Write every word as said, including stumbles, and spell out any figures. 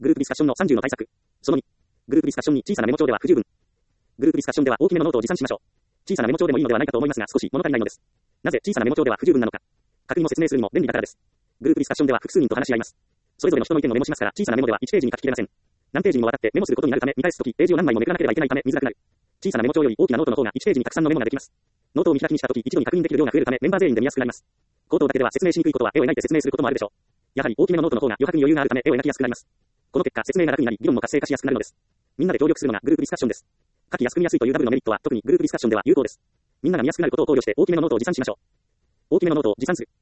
グループディスカッションのさんじゅうの対策。そのに。グループディスカッションに小さなメモ帳では不十分。グループディスカッションでは大きめのノートを持参しましょう。小さなメモ帳でもいいのではないかと思いますが少し物足りないのです。なぜ小さなメモ帳では不十分なのか。確認を説明するにも便利だからです。グループディスカッションでは複数人と話し合います。それぞれの人の意見をメモしますから小さなメモではいちページに書ききれません。何ページにもわたってメモすることになるため見返すときページを何枚もめくらなければいけないため見づらくなる。小さなメモ帳より大きなノートの方がいちページにたくさんのメモができます。ノートを見開きにしたとき一度に確認できる量が増えるためメンバー全員で見やすくなります。口頭だけでは説明しにくいことは絵を描いて説明することもあるでしょう。やはり大きめのノートの方が余白に余裕があるため絵を描きやすくなります。この結果説明が楽になり議論も活性化しやすくなるのです。みんなで協力するのがグループディスカッションです。書きやすく見やすいというダブルのメリットは特にグループディスカッションでは有効です。みんなが見やすくなることを考慮して大きめのノートを持参しましょう。大きめのノートを持参する。